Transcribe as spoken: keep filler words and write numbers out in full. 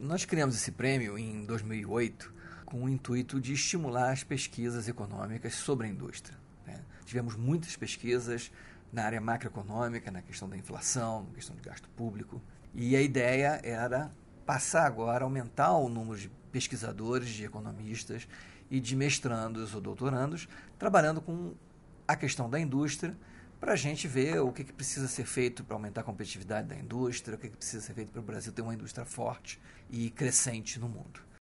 Nós criamos esse prêmio em dois mil e oito com o intuito de estimular as pesquisas econômicas sobre a indústria, né? Tivemos muitas pesquisas na área macroeconômica, na questão da inflação, na questão de gasto público, e a ideia era passar agora, aumentar o número de pesquisadores, de economistas e de mestrandos ou doutorandos trabalhando com a questão da indústria, para a gente ver o que, que precisa ser feito para aumentar a competitividade da indústria, o que, que precisa ser feito para o Brasil ter uma indústria forte e crescente no mundo.